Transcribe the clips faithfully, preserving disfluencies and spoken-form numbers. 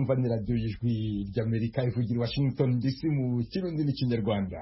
murumva ni radiyo y'ijwi ry'Amerika ivugira Washington D C mu kirundi n'ikinyarwanda.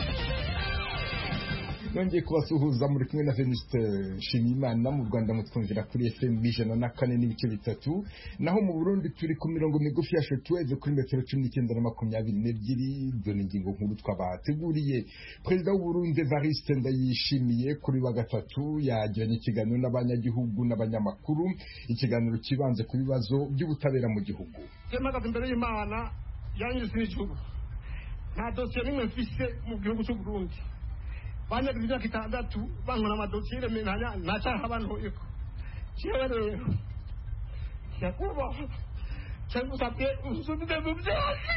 Nongeye kubasuhuza muri kumwe na Venuste Nshimiyimana. Mu Rwanda mutwumvira kuri F M ijana na kane n'ibice bitatu, naho mu Burundi turi ku mirongo migufi ya shortwave kuri metero cumi n'icyenda na makumyabiri n'ebyiri. Dore ingingo nkuru twabateguriye. Perezida w'u Burundi Evariste Ndayishimiye kuri wa gatatu yagiranye ikiganiro n'abanyagihugu n'abanyamakuru, ikiganiro kibanze ku bibazo by'ubutabera mu gihugu. Mpagaze imbere y'Imana yanyuze n'igihugu, nta dosiye n'imwe mfise mu gihugu cy'u Burundi. Banya kizina kitandatu bankora amadosire menanya nacaha abantu iko kiwe rero yakuba cyangwa sapye usubide mu byose.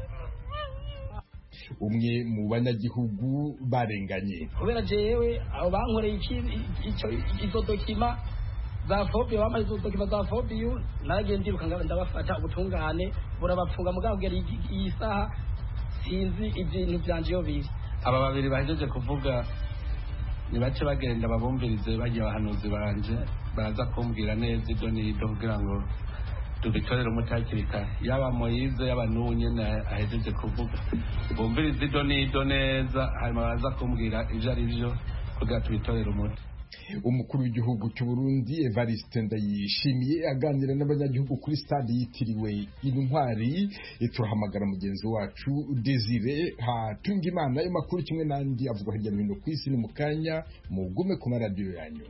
Umwe mu banyagihugu barenganye kubera jewe abo bankoreye iki icyo izo dokima za fobi bamaze izo dokima za fobi yu nagiye ndiruka ngaba ndabafata ubutungane burabapfunga mugabwira iyi saha sinzi ibintu byanje yo biri. Aba babiri bahejeje kuvuga nibace bagenda babumvirize bagiye abahanuzi banje baraza kumbwira neza ibyo nido kugira ngo tubitorere umutakiri kare. Yaba Moyize yaba n'ubu nyene ahejeje kuvuga bumvirize ibyo nido neza, hanyuma baraza kumbwira ibyo ari byo kugira tubitorere umuti. Umukuru w'igihugu cy'u Burundi Evariste Ndayishimiye aganira n'abanyagihugu kuri stade yitiriwe Intwari. Turahamagara mugenzi wacu Desire Hatungimana. Ayo makuru kimwe n'andi avugwa hirya no hino ku isi ni mu kanya, mugume ku maradiyo yanyu.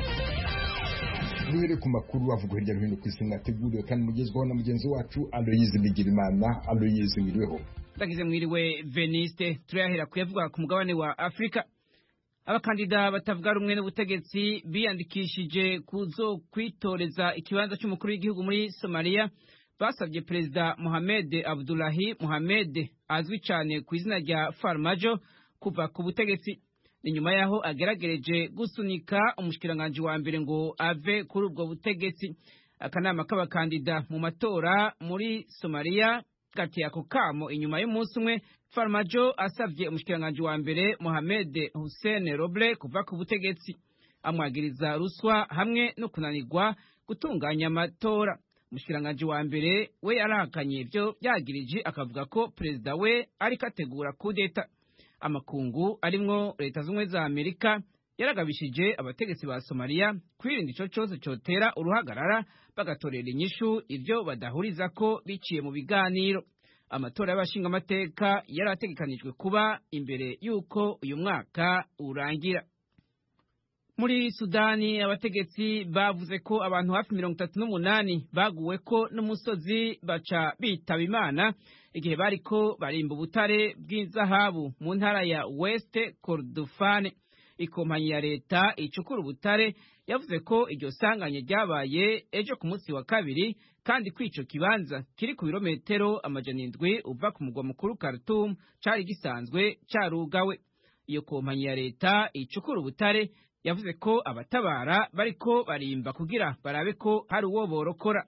Duhere ku makuru avugwa hirya no hino ku isi mwateguriwe kandi mugezwaho na mugenzi wacu Aloyize Bigirimana. Aloyize, mwiriweho? Ndagize mwiriwe Veniste. Turahera kuyavuga ku mugabane wa Afrika. Abakandida batavuga rumwe n'ubutegetsi biyandikishije kuzo kwitoreza ikibanza cy'umukuru w'igihugu muri Somalia basabye Perezida Mohamed Abdullahi Mohamed azwi cyane ku izina rya Farmajo kuva ku butegetsi. Ni nyuma yaho ageragereje gusunika umushikiranganje wa mbere ngo ave kuri ubwo butegetsi. Akanama k'abakandida mu matora muri Somalia kati yako kamo inyuma y'umunsi umwe Farmajo asavye umushikiranganje wa mbere Mohamed Hussein Roble kuva ku butegetsi, amwagiriza ruswa hamwe no kunanirwa gutunganya amatora. Umushikiranganje wa mbere we yarahakanye ibyo byagirije, akavuga ko perezida we ari kategura kudeta. Amakungu arimwo Leta z'Ubumwe za Amerika yaragabishije abategetsi ba Somalia kwirinda ico cyose cyotera uruhagarara bagatorera inyishu ivyo badahuriza ko biciye mu biganiro. Amatora y'abashinga amateka yarategekanijwe kuba imbere yuko uyu mwaka urangira. Muri Sudani abategetsi bavuze ko abantu hafi mirongo itatu n'umunani baguwe ko n'umusozi baca bitaba Imana igihe bariko barimba ubutare bw'inzahabu mu ntara ya West Kordofan. Ikompanyi ya leta icukura ubutare yavuze ko iryo sanganya ryabaye ejo ku munsi wa kabiri, kandi kwico kibanza kiri ku birometero amajana indwi uva ku mugwa mukuru Khartoum cari gisanzwe carugawe. Iyo kompanyi ya leta icukura ubutare yavuze ko abatabara bariko barimba kugira barabe ko hari uwo borokora.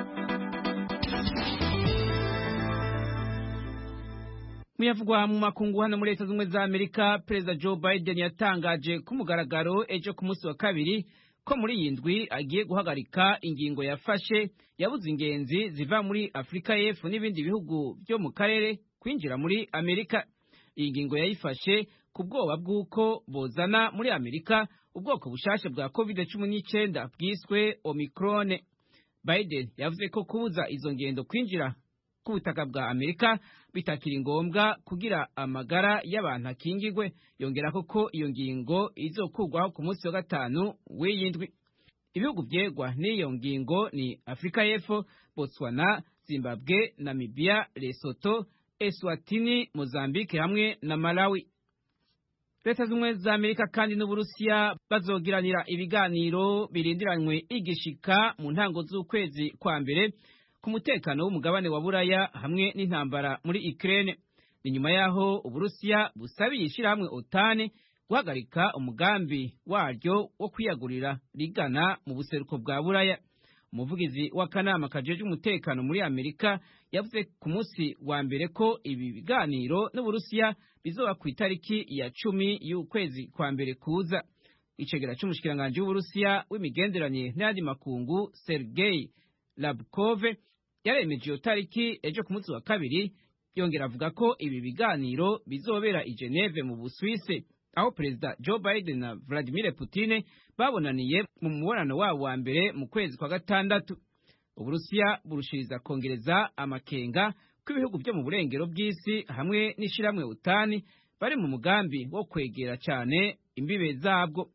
Muyavugwa mu makungu hano muri Leta z'Ubumwe za Amerika, Perezida Joe Biden yatangaje ku mugaragaro ejo ku munsi wa kabiri ko muri iyi ndwi agiye guhagarika ingingo yafashe yabuze ingenzi ziva muri Afrika y'Epfo n'ibindi bihugu byo mu karere kwinjira muri Amerika. Iyi ngingo yayifashe ku bwoba bw'uko bozana muri Amerika ubwoko bushasha bwa covid cumi n'icyenda bwiswe Omicron. Biden yavuze ko kubuza izo ngendo kwinjira ku butaka bwa Amerika bitakiri ngombwa kugira amagara y'abantu akingigwe. Yongera ko iyo ngingo izokugwaho ku munsi wa gatanu w'iyindwi. Ibihugu byegwa n'iyo ngingo ni Afrika y'Epfo, Botswana, Zimbabwe, Namibia, Lesotho, Eswatini, Mozambique hamwe na Malawi. Leta z'Ubumwe za Amerika kandi n'Uburusiya bazogiranira ibiganiro birindiranywe igishika mu ntango z'ukwezi kwa mbere ku mutekano w'umugabane wa Buraya hamwe n'intambara muri Ukraine. Ni nyuma yaho Uburusiya busabiye ishirahamwe OTAN guhagarika umugambi waryo wo kwiyagurira rigana mu buseruko bwa Buraya. Umuvugizi w'akanama kajeje umutekano muri Amerika yavuze ku munsi wa mbere ko ibi biganiro n'Uburusiya bizoba ku itariki ya cumi y'ukwezi kwa mbere kuza. Icegera c'umushikiranganje w'Uburusiya w'imigenderanire n'ayandi makungu Sergei Labkov yaremeje iyo tariki ejo ku munsi wa kabiri, yongera avuga ko ibi biganiro bizobera i Geneve mu Busuwisi, aho Perezida Joe Biden na Vladimir Putin babonaniye mu mubonano wabo wa mbere mu kwezi kwa gatandatu. Uburusiya burushiriza kongereza amakenga ko ibihugu byo mu burengero bw'isi hamwe n'ishiramwe utani bari mu mugambi wo kwegera cyane imbibe zabwo.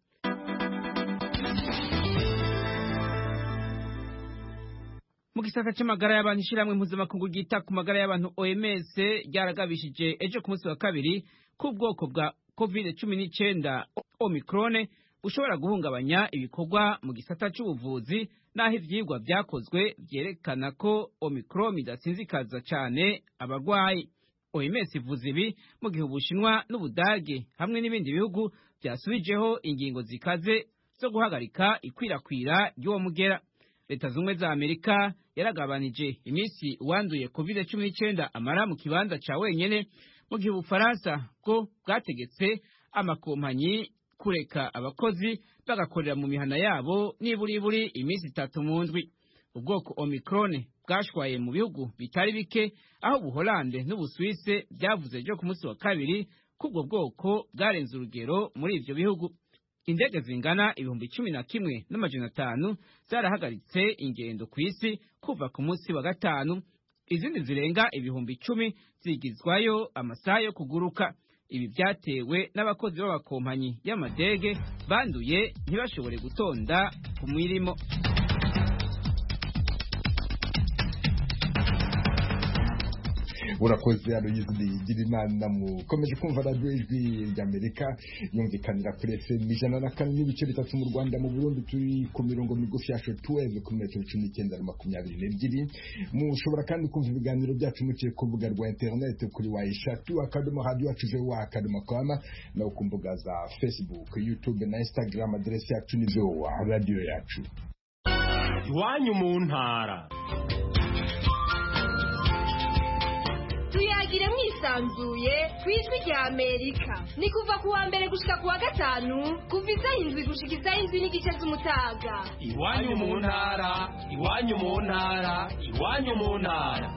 Mu gisata cy'amagara y'abantu, ishiramwe mpuzamakungu ryita ku magara y'abantu O M S ryaragabishije ejo ku munsi wa kabiri ko ubwoko bwa covid cumi n'icyenda Omicron bushobora guhungabanya ibikorwa mu gisata cy'ubuvuzi, naho ivyigwa byakozwe byerekana ko Omicron idasinzikaza cyane abarwayi. O M S ivuze ibi mu gihe Ubushinwa n'Ubudage hamwe n'ibindi bihugu byasubijeho ingingo zikaze zo guhagarika ikwirakwira ry'uwo mugera. Leta zumwe za Amerika yaragabanije iminsi uwanduye covid cumi n'icyenda amara mu kibanza ca wenyene, mu gihe Ubufaransa bwo bwategetse amakompanyi kureka abakozi bagakorera mu mihana yabo niburiburi iminsi itatu mu ndwi. Ubwoko Omicron bwashwaye mu bihugu bitari bike, aho Ubuholande n'Ubusuwise byavuze ejo ku munsi wa kabiri ko ubwo bwoko bwarenze urugero muri ivyo bihugu. Indege zingana ibihumbi cumi na kimwe n'amajana atanu zarahagaritse ingendo ku isi kuva ku munsi wa gatanu, izindi zirenga ibihumbi icumi zigizwayo amasaha yo kuguruka. Ibi byatewe n'abakozi b'abakompanyi y'amadege banduye ntibashobore gutonda ku mirimo. Urakoze Aloyizi Girimana. Mukomeje kumva radiyo ijwi ry'Amerika yumvikanira kuri F M ijana na kane n'ibice bitatu mu Rwanda. Mu Burundi turi ku mirongo migufi ya shortwave ku metero cumi n'icyenda na makumyabiri n'ebyiri. Mushobora kandi kumva ibiganiro byacu muciye ku rubuga rwa internet kuri wa eshatu akadomo radio yacu wa akadomo com, no ku mbuga za Facebook, YouTube na Instagram. Adresi yacu ni wa radio yacu. Iwanyu mu ntara. Tuyagire mwisanzuye kwijwi rya Amerika. Ni kuva kuwa mbere gushika kuwa gatanu, kuva isaha indwi gushika isaha indwi n'igice z'umutaga. Iwanyu mu ntara, iwanyu mu ntara, iwanyu mu ntara.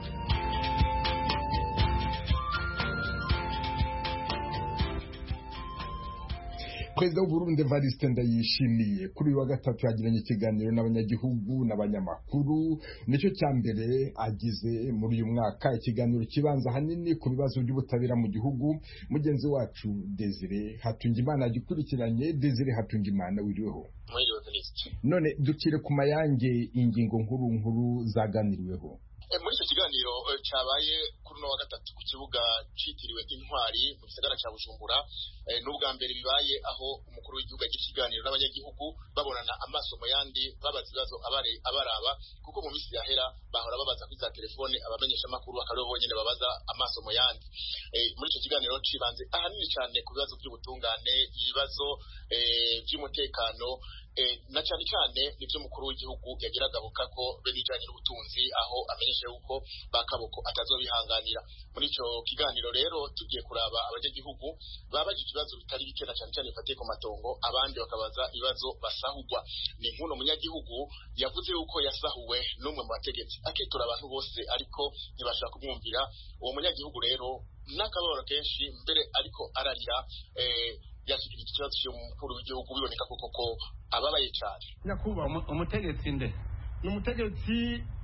Perezida w'Uburundi Evariste Ndayishimiye kuri uyu wa gatatu yagiranye ikiganiro n'abanyagihugu n'abanyamakuru. Nicyo cya mbere agize muri uyu mwaka, ikiganiro kibanza hanini ku bibazo by'ubutabera mu gihugu. Mugenzi wacu Desire Hatungimana agikurikiranye. Desire Hatungimana, wiriweho? None dukire ku mayange ingingo nkuru nkuru zaganiriweho muri icyo kiganiro cyabaye kuri uno wa gatatu ku kibuga cyitiriwe Intwari mu gisagara cya Bujumbura. N'ubwa mbere bibaye aho umukuru w'igihugu agira ikiganiro n'abanyagihugu babonana amaso mu yandi, babaza ibibazo abaraba, kuko mu minsi yahera bahora babaza kuri za telefone abamenyesha amakuru bakaba bonyine babaza amaso mu yandi. Muri icyo kiganiro cibanze ahanini cyane ku bibazo by'ubutungane, ibibazo by'umutekano, na cyane cyane nibyo umukuru w'igihugu yagira agabuka ko be n'ijanye n'ubutunzi, aho amenyesha yuko bakaboko atazobihanganira. Muri icyo kiganiro rero tugiye kuraba abanyagihugu babaje ibibazo bitari bike, na cyane cyane bifatiye ku matongo, abandi bakabaza ibibazo basahugwa. Ni nk'uno munyagihugu yavuze yuko yasahuwe n'umwe mu bategetsi, akitura abantu bose ariko ntibashaka kumwumvira. Uwo munyagihugu rero n'akababaro kenshi mbere ariko ararira, yashikirije ikibazo cy'umukuru w'igihugu, biboneka koko ko ababaye cyane. Nyakuba umutegetsi nde? Ni umutegetsi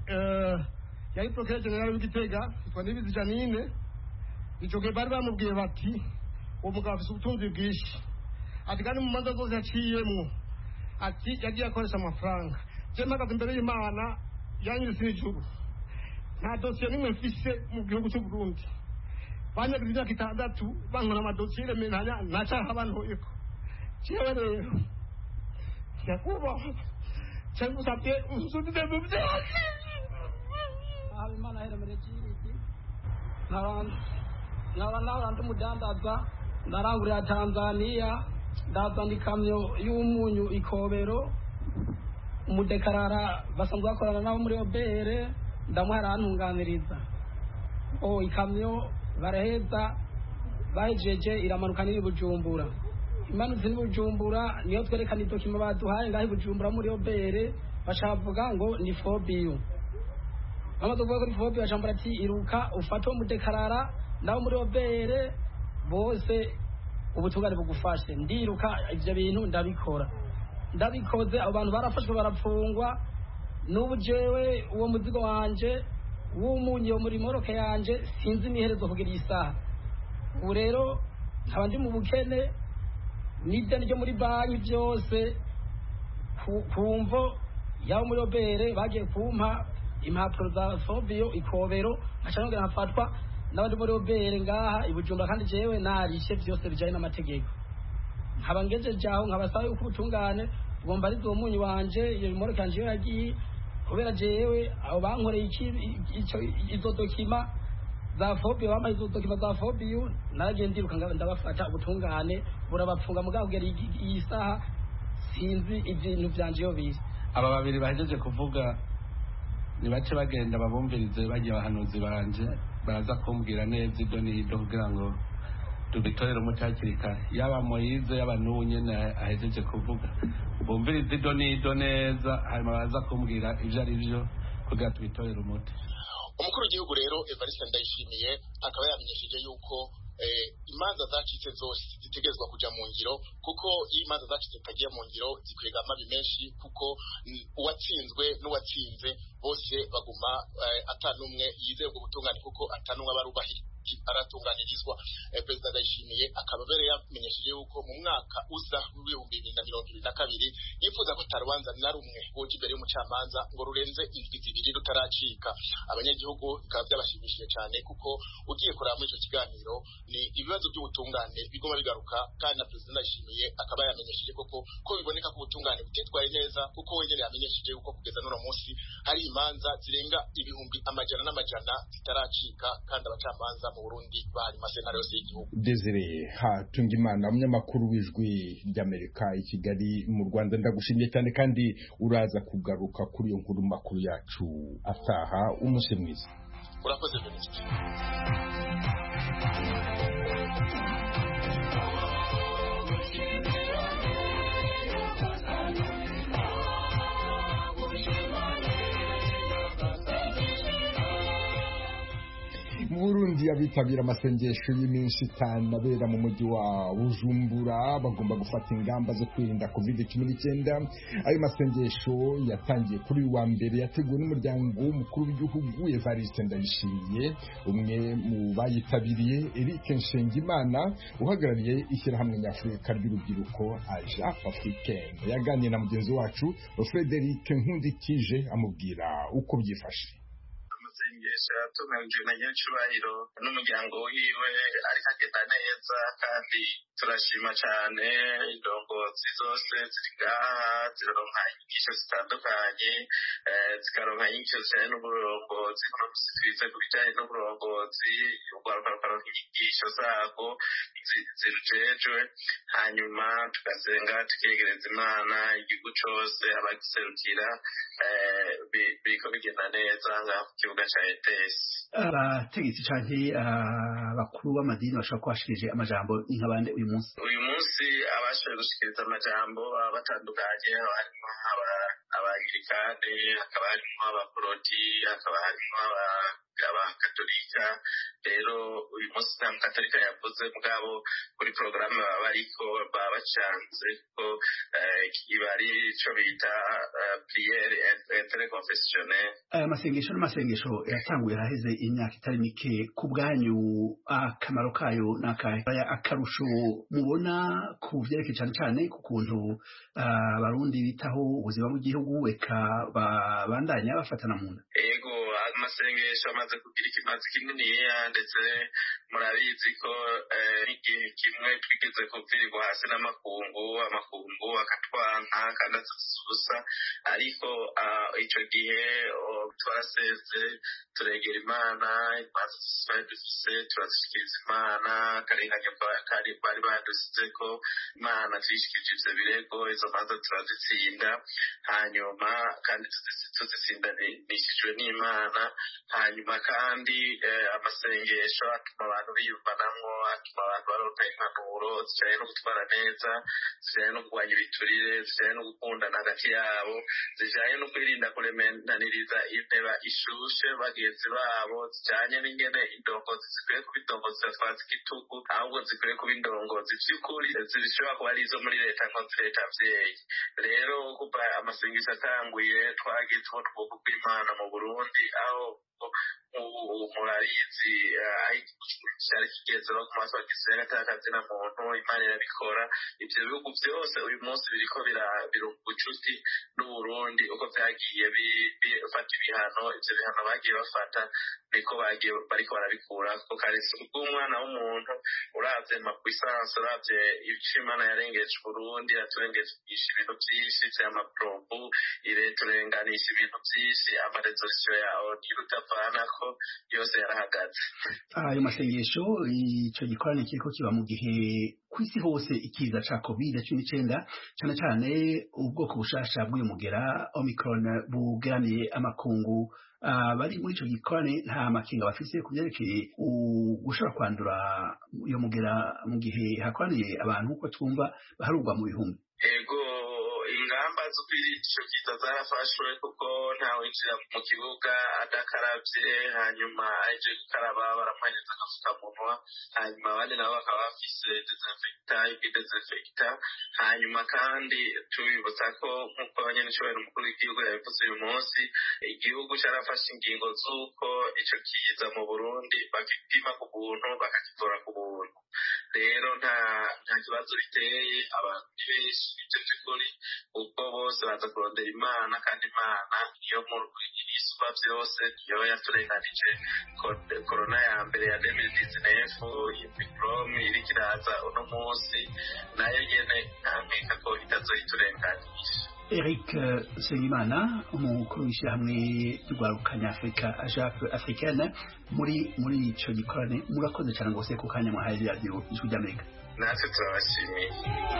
yari Procureur General w'Igitega, yitwa Nibizi Janine. Icyo gihe bari bamubwiye bati uwo mugabo afite ubutunzi bwinshi, ati kandi mu manza zose yaciyemo, ati yagiye akoresha amafaranga. Je mpagaze imbere y'Imana yanyuze n'ijuru, nta dosiye nimwe mfise mu gihugu cy'u Burundi. Banyagize imyaka itandatu bankora amadosiye menanya nacaha abantu iko. Jewe rero Nyakubaho cyangwa usabye unsubire mu byose. Imana heremerejiriki narandi narandi umudandaza ndarangurira Tanzania, ndazana ikamyo y'umunyu Ikobero, umudekarara basanzwe bakorana nabo muri Obere, ndamuhara antunganiriza. O ikamyo baraheza bahejeje iramanuka n'iri Bujumbura. Imanutse n'Ibujumbura niyo twerekana idokima baduhaye ngaho Bujumbura muri Obere, bashavuga ngo ni fobiyu. bamaze kuvuga kuri fobi bacambara ati iruka ufate uwo mudekarara nawe muri obere bose ubutungane bugufashe. Ndiruka ivyo bintu ndabikora ndabikoze abo bantu barafashwe barapfungwa. N'ubu jewe uwo muzigo wanje w'umunyi wo muri moroke yanje sinzi niherezo kugira isaha. Ubu rero nkaba ndi mu bukene n'ideni ryo muri banki byose kumvo yaho muri obere bagiye kumpa impapuro za fobiyo ikobero nkacanongera nkafatwa n'abandi muri obere ngaha ibujumbura kandi jewe narishe byose bijanye n'amategeko. Nkaba ngejeje aho nkabasaba yuko ubutungane bugomba ari uwo munyi wanje iyo moroke yanje yagiye kubera jewe abo bankoreye iki ico izo dokima za fobiyo bambaye izo dokima za fobiyo naragiye ndiruka ndabafata ubutungane burabapfunga mugabo kugera iyi saha sinzi ibintu byanje yo biri. Aba babiri bahejeje kuvuga ni bace bagenda babumvirize bagiye abahanuzi banje baraza kumbwira neza ibyo nido kugira ngo tubitorere umuti hakiri kare. Yaba Moyize yaba n'ubu nyene ahejeje kuvuga bumvirize ibyo nido neza hanyuma baraza kumbwira ivyo ari vyo kugira tubitorere umuti. Umukuru w'igihugu rero Evariste Ndayishimiye akaba yamenyesheje yuko imanza zacitse zose zitegerezwa kuja mu ngiro, kuko iyo imanza zacitse zitagiye mu ngiro zikwega amabi menshi, kuko uwatsinzwe n'uwatsinze bose baguma atanumwe yizeye ubwo butungane, kuko atanumwe abarubahira aratunganirizwa. Perezida Ndayishimiye akaba mbere yamenyesheje yuko mu mwaka uza w'ibihumbi bibiri na mirongo ibiri na kabiri yifuza ko atarubanza na rumwe boja imbere y'umucamanza ngo rurenze indwi zibiri rutaracika. Abanyagihugu bikaba byabashimishije cyane, kuko ugiye kuraba muri icyo kiganiro ni ibibazo by'ubutungane bigoma bigaruka, kandi na Perezida Ndayishimiye akaba yamenyesheje koko ko biboneka ko ubutungane butitwaye neza, kuko wenyine yamenyesheje yuko kugeza n'uno munsi hari imanza zirenga ibihumbi amajana n'amajana zitaracika, kandi abacamanza mu Burundi bari masentare yose y'igihugu. Desire Hatungimana, umunyamakuru w'ijwi ry'Amerika i Kigali mu Rwanda, ndagushimiye cyane kandi uraza kugaruka kuri iyo nkuru makuru yacu ataha. Umunsi mwiza. Urakoze Venuste. Mu Burundi abitabira amasengesho y'iminsi itanu abera mu mujyi wa Bujumbura bagomba gufata ingamba zo kwirinda covid cumi n'icyenda. Ayo masengesho yatangiye kuri wa mbere yateguwe n'umuryango w'umukuru w'igihugu Evariste Ndayishimiye. Umwe mu bayitabiriye Eric Nshengimana uhagarariye ishyirahamwe nyafurika ry'urubyiruko Ajaf Africaine yaganiriye na mugenzi wacu Frederic Nkundikije amubwira uko byifashe. Amasengesho yatunganijwe na nyacubahiro n'umuryango wiwe ariko agenda neza, kandi turashima cyane indongozi zose ziri ngaha zironka inyigisho zitandukanye, zikaronka inyigisho zijyanye n'uburongozi, twize ku bijyanye n'uburongozi, urwaruka rukaronka inyigisho zarwo zirujejwe, hanyuma tugasenga tukegereza Imana. Igihugu cyose abagiserukira biriko bigenda neza ngaha ku kibuga cya E T S. Abategetsi canke abakuru b'amadini bashobora kubashikirije amajambo nk'abandi uyu munsi uyu munsi abashoboye gushikiriza amajambo batandukanye, harimo abangirikani, hakaba harimo abaporoti, hakaba harimo abakatolika. Rero uyu munsi nta mukatolika yavuze, mugabo kuri porogaramu baba bariko baba bacanze ko iba ari ico bita priere interconfessionnelle. Aya masengesho n'amasengesho yatanguye haheze imyaka itari mike. Ku bwanyu akamaro kayo n'akahe, akarusho mubona ku vyerekeye cane cane ku kuntu abarundi bitaho ubuzima bw'igihugu eka babandanya bafatana mu nda? Ego, amasengesho amaze kugira ikimazi kininiya, ndetse murabizi ko igihe kimwe twigeze kuvirirwa hasi n'amakungu, amakungu akatwanka kandi atususa, ariko ico gihe twaraseze turegera Imana, imanza twari dufise turazishikiriza Imana, akarengane kari bari badusize ko Imana tuyishikirije ivyo birego, izo manza turazitsinda, hanyuma kandi tuzitsindanishijwe n'Imana. Hanyuma kandi amasengesho atuma abantu biyumvanamwo, atuma abantu baronka bararonka impanuro zijanye no gutwara neza, zijanye no kurwanya ibiturire, zijanye no gukundana hagati yabo, zijanye no kwirinda kuremenaniriza inteba ishushe bagenzi babo, zijanye n'ingene indongozi zikwiye kuba indongozi zidatwaza igitugu, ahubwo zikwiye kuba indongozi vy'ukuri zishobora kuba ari izo muri leta nkozi leta vyeyi. Rero kuva amasengesho atanguye twagize aho twuka kw'Imana mu Burundi, aho murarizi cyari kigeze no ku maso gisenga atakazina muntu Imana irabikora. Ivyo bihugu vyose uyu munsi biriko birunga ubucuti n'Uburundi uko vyagiye bifata ibihano, ivyo bihano bagiye bafata niko bagiye bariko barabikura kuko karisi ubw'umwana w'umuntu uravye makwisansi uravye ivyo Imana yarengeje Burundi yaturengeje ibintu vyinshi vy'amaprobu ireturenganisha ibintu vyinshi amaresolution yawo ntirutavana ko yose yarahagaze. Ayo masengesho ico gikorane kiriko kiba mu gihe kw'isi hose ikiza ca covid cumi n'icenda cyane cyane ubwoko bushasha bw'uyu mugera Omicron bugeraniye amakungu. Bari muri ico gikorane nta makinga bafise ku vyerekeye gushobora kwandura uyo mugera mu gihe hakoraniye abantu uko twumva baharugwa mu bihumbi. Ego ingamba zo kwirinda ico kiza zarafashwe kuko ntawinjira mu kibuga adakaravye, hanyuma aje gukaraba baramuhereza agafukamunwa, hanyuma abandi nabo bakaba bafise desinfecta ibidesinfecta. Hanyuma kandi tubibutsa ko nk'uko abanyanicubahiro umukuru w'igihugu yabivuze uyu munsi, igihugu carafashe ingingo z'uko ico kiza mu Burundi bagipima ku buntu bakakivura ku buntu. Rero nta nta kibazo biteye, abantu ni benshi ivyo vy'ukuri kuko bose baza kurondera Imana, kandi Imana niyo mu isumba vyose niyo yaturenganije. Corona ya mbere ya deux mille dix-neuf Omicron iriko iraza uno munsi nayo nyene ntankeka ko itazoyiturenganisha. Eric Nsengimana umukuru w'ishyirahamwe rwarukanya Afrika Ajape Africaine muri muri ico gikorane, murakoze cyane gose ku kanya mwahaye radio Ijwi ry'Amerika. Natwe turabashimiye.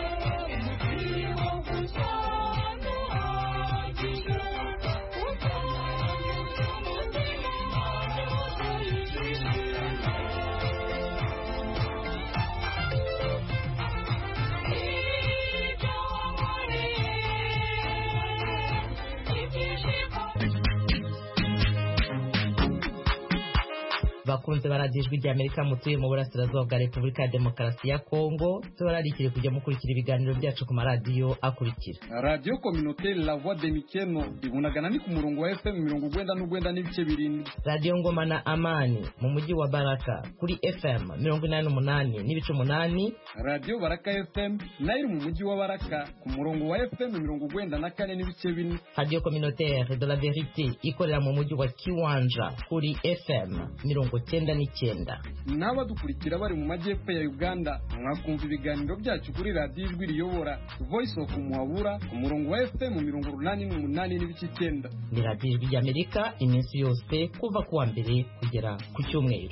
bakunze baradijwe rya Amerika mutuye mu burasirazuba bwa Repubulika ya Demokarasi ya Kongo, turarikire kujya mukurikira ibiganiro byacu ku maradiyo akurikira: Radio Communautaire La Voix de Mikeno ibunagana ni ku murongo wa F M mirongo ugwenda n'ugwenda n'ibice birindwi. Radio Ngoma na Amani mu mujyi wa Baraka kuri F M mirongo inani n'umunani n'ibice umunani. Radio Baraka F M nayo mu mujyi wa Baraka ku murongo wa F M mirongo ugwenda na kane n'ibice bine. Radio Communautaire de la Vérité ikorera mu mujyi wa Kiwanja kuri F M mirongo cyenda n'icyenda. N'abadukurikira bari mu majyepfo ya Uganda mwakumva ibiganiro byacu kuri Radio Ijwi Riyobora Voice of Muhabura ku murongo wa F M mirongo umunani n'umunani n'ibice icyenda. Ni Radio Ijwi ry'Amerika iminsi yose kuva kuwa mbere kugera ku cyumweru.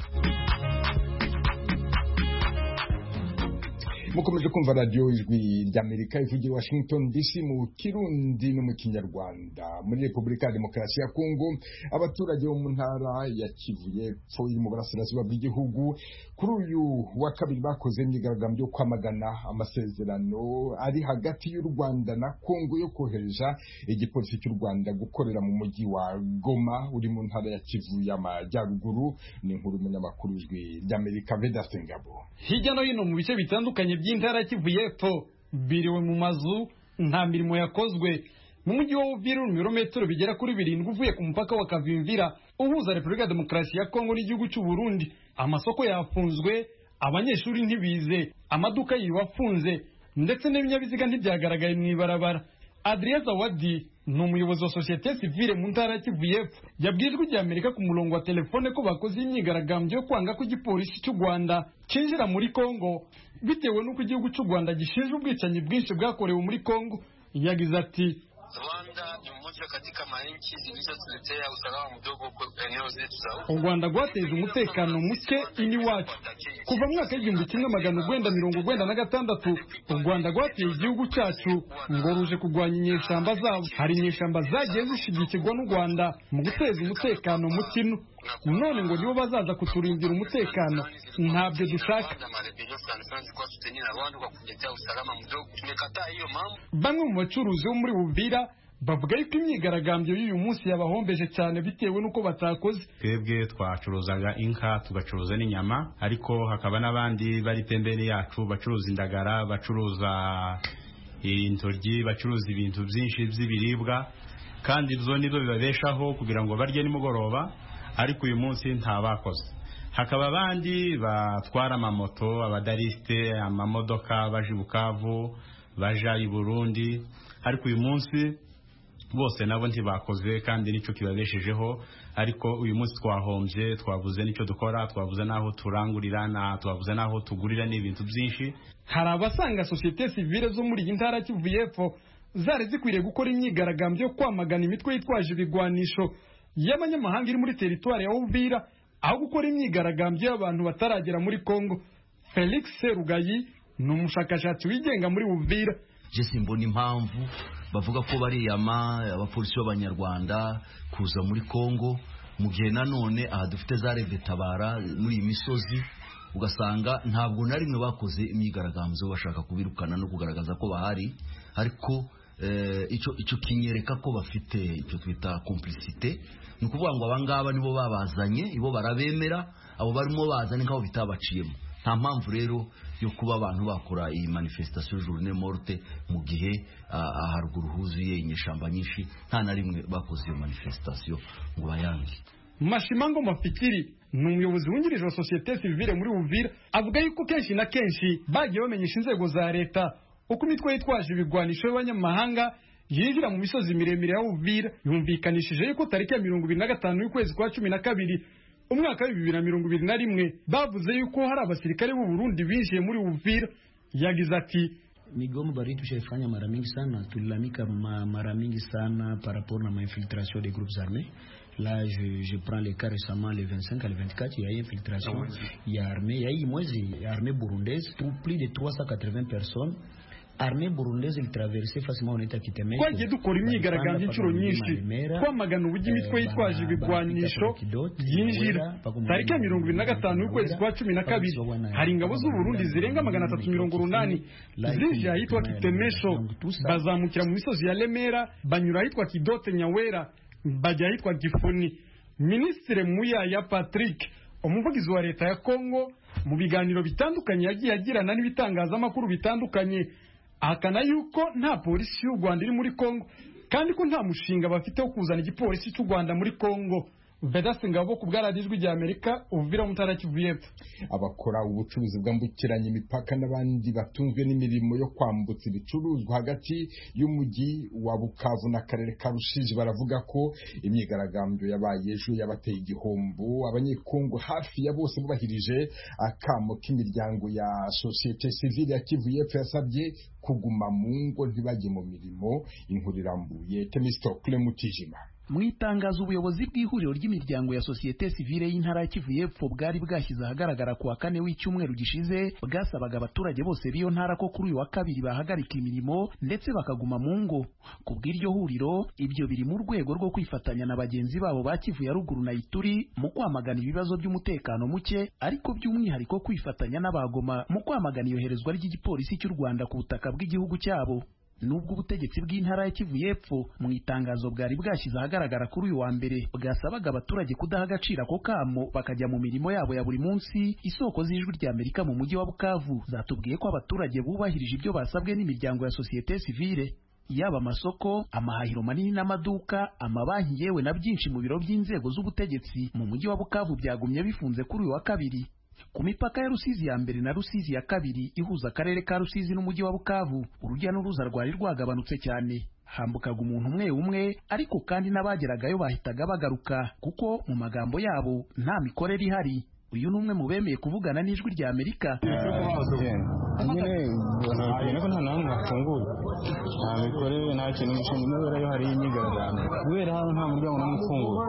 mukomeje kumva radio Ijwi ry'Amerika ivugira Washington D C mu Kirundi no mu Kinyarwanda. Muri Repubulika ya Demokarasi ya Kongo, abaturage bo mu ntara ya Kivu y'Epfo iri mu burasirazuba bw'igihugu kuri uyu wa kabiri bakoze imyigaragambyo yo kwamagana amasezerano ari hagati y'u Rwanda na Kongo yo kohereza igipolisi cy'u Rwanda gukorera mu mujyi wa Goma uri mu ntara ya Kivu y'Amajyaruguru. Ni inkuru y'umunyamakuru w'Ijwi ry'Amerika Vedaste Ngabo. Hirya no hino mu bice bitandukanye by'intara Kivu y'Epfo biriwe mu mazu, nta mirimo yakozwe. Mu mujyi wa Uvira ibirometero bigera kuri birindwi uvuye ku mupaka wa Kavimvira uhuza Repubulika ya Demokarasi ya Kongo n'igihugu cy'u Burundi, amasoko yafunzwe, abanyeshuri ntibize, amaduka yiwafunze, ndetse n'ibinyabiziga ntibyagaragaye mu ibarabara. Adrien Zawadi ni umuyobozi wa sosiyete sivile mu ntara ya Kivu y'Epfo yabwiye Ijwi ry'Amerika ku murongo wa telefone ko bakoze imyigaragambyo yo kwanga ko igipolisi cy'u Rwanda cinjira muri Kongo bitewe n'uko igihugu cy'u Rwanda gishinja ubwicanyi bwinshi bwakorewe muri Kongo. Yagize ati Rwanda ni tunavyo katika manchi zilizotuletea usalama mdogo kwa eneo zetu za huko. U Rwanda rwateje umutekano muke ini wacu kuva mu mwaka w'igihumbi kimwe magana urwenda mirongo urwenda na gatandatu. U Rwanda rwateye igihugu cyacu ngo ruje kurwanya inyeshamba zabo. Hari inyeshamba zagiye zishigikirwa n'u Rwanda mu guteza umutekano mukino, none ngo nibo bazaza kuturindira umutekano. Ntabyo dushaka. Bamwe mu bacuruzi bo muri Uvira bavuga yuko imyigaragambyo y'uyu munsi yabahombeje cyane bitewe n'uko batakoze. Twebwe twacuruzaga inka tugacuruza n'inyama, ariko hakaba n'abandi bari pembeni yacu bacuruza indagara, bacuruza intoryi, bacuruza ibintu byinshi by'ibiribwa, kandi ibyo nibyo bibabeshaho kugira ngo barye nimugoroba, ariko uyu munsi nta bakoze. Hakaba abandi batwara amamoto, abadariste, amamodoka baje Bukavu, baja i Burundi, ariko uyu munsi bose nabo ntibakoze kandi nicyo kibabeshejeho. Ariko uyu munsi twahombye, twavuze nicyo dukora, twavuze naho turangurira, na twavuze naho tugurira n'ibintu byinshi. Hari abasanga societe civile zo muri Intara Kivu y'Epfo zari zikwiriye gukora imyigaragambyo yo kwamagana imitwe yitwaje ibigwanisho y'abanyamahanga iri muri teritwari ya Uvira, aho gukora imyigaragambyo y'abantu bataragera muri Kongo. Felix Serugayi ni umushakashatsi wigenga muri Uvira. Je simbona impamvu bavuga ko bariyama abapolisi b'abanyarwanda kuza muri Kongo mu gihe nanone aha dufite za revetabara muri iyi misozi, ugasanga ntabwo na rimwe bakoze imyigaragambyo bashaka kubirukana no kugaragaza ko bahari, ariko icyo icyo kinyereka ko bafite icyo twita complicité. Ni ukuvuga ngo abangaba nibo babazanye, ibo barabemera, abo barimo bazanye nk'aho bitabaciyemo. Nta mpamvu rero yo kuba abantu bakora iyi manifestation journée morte mu gihe aharuguru huzuye inyeshamba nyinshi, nta na rimwe bakoze iyo manifestation ngo bayange. Mashimango Mafikiri ni umuyobozi wungirije wa societe civile muri Uvira, avuga yuko kenshi na kenshi bagiye bamenyesha inzego za leta uko imitwe yitwaje ibigwanisho y'abanyamahanga yinjira mu misozi miremire ya Uvira. Yumvikanishije yuko tariki ya mirongo ibiri na gatanu y'ukwezi kwa cumi na kabiri umwaka wa bibiri na mirongo ibiri na rimwe bavuze yuko hari abasirikare b'u Burundi binjiye muri Uvira. Yagize ati migomo bari tushefanya mara mingi sana, tulilamika mara mingi sana par rapport na infiltration des groupes armés. Là, je, je prends les cas récemment, le vingt-cinq à le vingt-quatre, il y a eu infiltration, il y a armée, il y a eu moi, armée burundaise, plus de trois cent quatre-vingts personnes. Armée burundaise il traversait facilement on était Kitemeke. Twagiye dukora imyigaragambyo inshuro nyinshi kwamagana uburyo imitwe yitwaje ibigwanisho yinjira. Tariki ya mirongo ibiri na gatanu y'ukwezi kwa cumi na kabiri hari ingabo z'u Burundi zirenga magana atatu mirongo urunani zije ahitwa Kitemesho, bazamukira mu misozi ya Lemera, banyura ahitwa Kidote Nyawera, bajya ahitwa Gifuni. Ministre Muyaya Patrick, umuvugizi wa leta ya Kongo, mu biganiro bitandukanye yagiye agirana n'ibitangazamakuru bitandukanye, ahakana yuko nta polisi y'u Rwanda iri muri Kongo kandi ko nta mushinga bafite wo kuzana igipolisi cy'u Rwanda muri Kongo. Vedaste Ngabo ku bwaradijwi rya Amerika, Uvira mu Ntara Kivu y'Epfo. Abakora ubucuruzi bwambukiranya imipaka n'abandi batunzwe n'imirimo yo kwambutsa ibicuruzwa hagati y'umujyi wa Bukavu n'akarere ka Rusizi baravuga ko imyigaragambyo yabaye ejo yabateye igihombo. Abanyekongo hafi ya bose bubahirije akamo k'imiryango ya societe civile ya Kivu y'Epfo yasabye kuguma mu ngo ntibajye mu mirimo. Inkuru irambuye Temistocle Mutijima. Mu itangazo ubuyobozi bw'ihuriro ry'imiryango ya societe civile y'Intara ya Kivu y'Epfo bwari bwashyize ahagaragara ku wa kane w'icyumweru gishize, bwasabaga abaturage bose b'iyo ntara ko kuri uyu wa kabiri bahagarika imirimo ndetse bakaguma mu ngo. Ku bw'iryo huriro, ibyo biri mu rwego rwo kwifatanya na bagenzi babo ba Kivu ya ruguru na Ituri mu kwamagana ibibazo by'umutekano muke, ariko by'umwihariko kwifatanya n'abagoma mu kwamagana iyoherezwa ry'igipolisi cy'u Rwanda ku butaka bw'igihugu cyabo. Nubwo ubutegetsi bw'Intara ya Kivu y'Epfo mu itangazo bwari bwashyize ahagaragara kuri uyu wa mbere bwasabaga abaturage kudaha agaciro ako kamo bakajya mu mirimo yabo ya buri munsi, isoko z'ijwi rya Amerika mu mujyi wa Bukavu zatubwiye ko abaturage bubahirije ibyo basabwe n'imiryango ya societe civile. Yaba amasoko, amahahiro manini n'amaduka, amabanki yewe na byinshi mu biro by'inzego z'ubutegetsi mu mujyi wa Bukavu byagumye bifunze kuri uyu wa kabiri. Ku mipaka ya Rusizi ya mbere na Rusizi ya kabiri ihuza akarere ka Rusizi n'umujyi wa Bukavu, urujya n'uruza rwari rwagabanutse cyane. Hambukaga umuntu umwe umwe, ariko kandi n'abageragayo bahitaga bagaruka kuko mu magambo yabo nta mikorere ihari. Uyu numwe mu bemeye kuvugana n'ijwi rya Amerika. Nyine ubona ko nta namwe hafunguye, nta mikorere nta ikintu gishinzwe imibare yo hari imyigaragambyo kubera hano nta muryango n'umwe ufunguye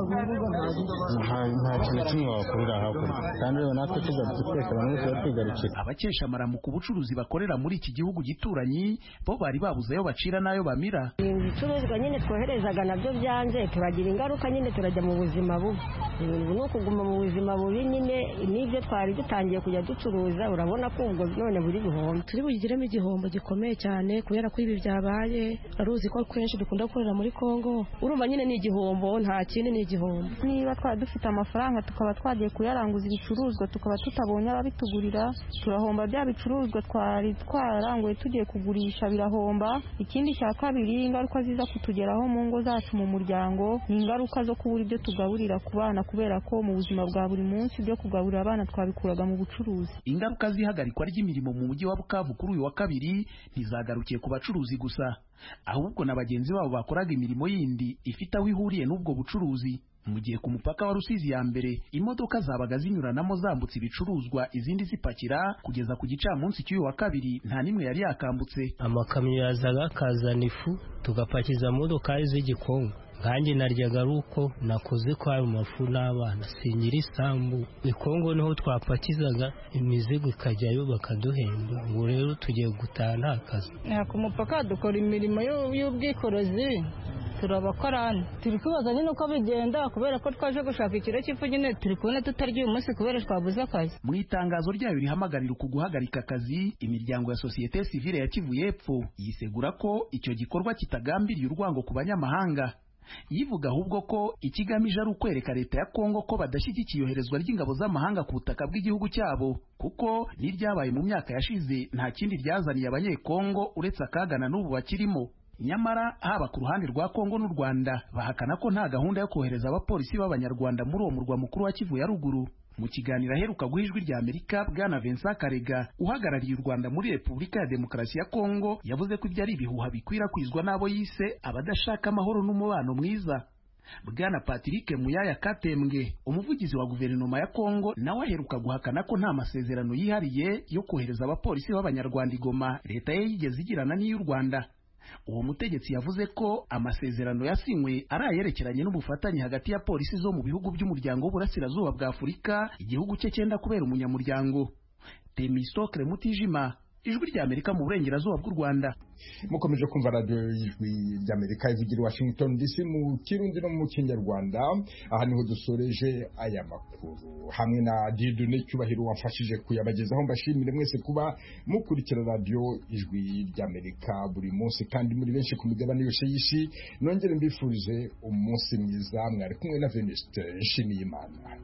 nta kintu kimwe wakorera hakurya kandi rero natwe tugarutse twese abantu bose batwigarukira. Abakesha amaramuko ubucuruzi bakorera muri iki gihugu gituranyi bo bari babuze ayo bacira n'ayo bamira. Ibicuruzwa nyine twoherezaga nabyo byanze turagira ingaruka nyine turajya mu buzima bubi. Ubu ni ukuguma mu buzima bubi nyine n'ibyo twari dutangiye kujya ducuruza urabona ko ubwo none buri bihombo. Turi bugiremo igihombo gikomeye cyane kubera ko ibi byabaye aruzi ko kenshi dukunda gukorera muri Kongo. Urumva nyine ni igihombo nta kindi ni igihombo. Niba twari dufite amafaranga tukaba twagiye kuyaranguza ibicuruzwa tukaba tutabonye ababitugurira turahomba bya bicuruzwa twari twararanguye tugiye kugurisha birahomba. Ikindi cya kabiri ingaruka ziza kutugeraho mu ngo zacu mu muryango ni ingaruka zo kubura ibyo tugaburira ku bana kubera ko mu buzima bwa buri munsi byo kugaburira abana twabikuraga mu bucuruzi. Ingaruka z'ihagarikwa ry'imirimo mu mujyi wa Bukavu kuri uyu wa kabiri ntizagarukiye ku bacuruzi gusa ahubwo na bagenzi babo bakoraga imirimo yindi ifite aho ihuriye n'ubwo bucuruzi. Mu gihe ku mupaka wa Rusizi ya mbere imodoka zabaga zinyuranamo zambutse ibicuruzwa izindi zipakira kugeza ku gicamunsi cy'uyu wa kabiri nta nimwe yari yakambutse. Amakamyo yazaga akazana ifu tugapakiza mu modoka z'igikongo nkanjye naryaga ari uko nakoze kwa ayo mafu n'abana sinyira isambu ikongo niho twapakizaga imizigo ikajyayo bakaduhemba ubu rero tugiye gutaha nta kazi. Ku mupaka dukora imirimo y'ubwikorezi turabakorana turi kubaza nyine uko bigenda kubera ko twaje gushaka ikiro cy'ifu nyine turi kubona tutarya uyu munsi kubera twabuze akazi. Mu itangazo ryayo rihamagarira uku guhagarika akazi imiryango ya sosiyete sivile ya Kivu y'Epfo yisegura ko icyo gikorwa kitagambiriye urwango ku banyamahanga yivuga ahubwo ko ikigamije ari ukwereka leta ya Kongo ko badashyigikiye iyoherezwa ry'ingabo z'amahanga ku butaka bw'igihugu cyabo kuko n'iryabaye mu myaka yashize nta kindi ryazaniye abanyekongo uretse akagana n'ubu bakirimo. Nyamara haba ku ruhande rwa Kongo n'u Rwanda bahakana ko nta gahunda yo kohereza abapolisi b'abanyarwanda muri uwo murwa mukuru wa Kivu ya ruguru. Mu kiganiro aheruka guha Ijwi rya Amerika Bwana Vincent Karega uhagarariye u Rwanda muri Repubulika ya Demokarasi ya Kongo yavuze ko ibyo ari ibihuha bikwirakwizwa n'abo yise abadashaka amahoro n'umubano mwiza. Bwana Patrick Muyaya Katembwe umuvugizi wa guverinoma ya Kongo nawe aheruka guhakana ko nta masezerano yihariye yo kohereza abapolisi b'abanyarwanda igoma leta ye yigeze igirana n'iy'u Rwanda. Uwo mutegetsi yavuze ko amasezerano yasinywe ari ayerekeranye n'ubufatanye hagati ya polisi zo mu bihugu by'umuryango w'uburasirazuba bwa Afurika igihugu cye cyenda kubera umunyamuryango. Temistokle Mutijima Ijwi rya Amerika mu burengerazuba bw'u Rwanda. Mukomeje kumva radio Ijwi rya Amerika ivugira Washington D C mu Kirundi no mu Kinyarwanda. Aha niho dusoreje aya makuru hamwe na Didune Cyubahiro wamfashije kuyabagezaho. Mbashimire mwese kuba mukurikira radio Ijwi rya Amerika buri munsi kandi muri benshi ku migabane yose y'isi. Nongere mbifurije umunsi mwiza mwari kumwe na Venuste Nshimiyimana.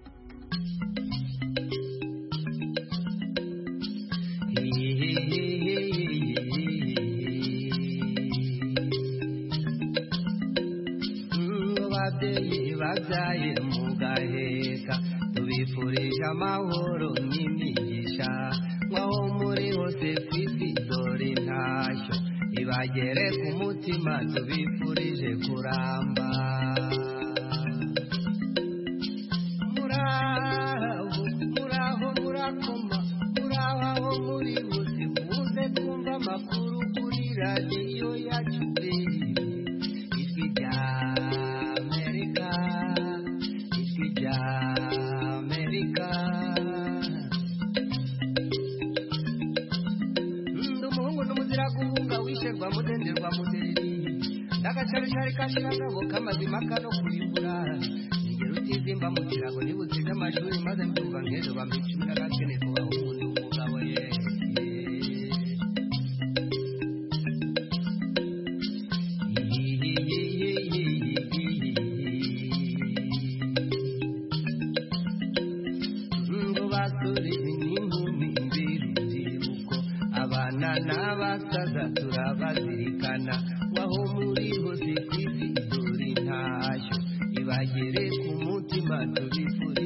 Ababyeyi babyaye mugaheka tubifurije amahoro n'imigisha mwaho muri hose kw'isi dore ntashyo ibagere ku mutima tubifurije kuramba. Muraho muraho murakoma muraho aho muri hose muze twumva amakuru kuri radiyo yacu Ijwi rya Amerika Ijwi rya Amerika. Ndi umuhungu n'umuzira guhunga wisherwa mudenderwa mudereri ndagacaricari kashirangabo k'amazima kano kurimbura nigera utizimba mu kirago nibuziga amashuri maze mbyumva nk'ejo bambicumira gakene kubaho umuntu umugabo ye. N'abasaza turabazirikana waho muri hose kw'isi dore ntashyo ibagere ku mutima tubifurije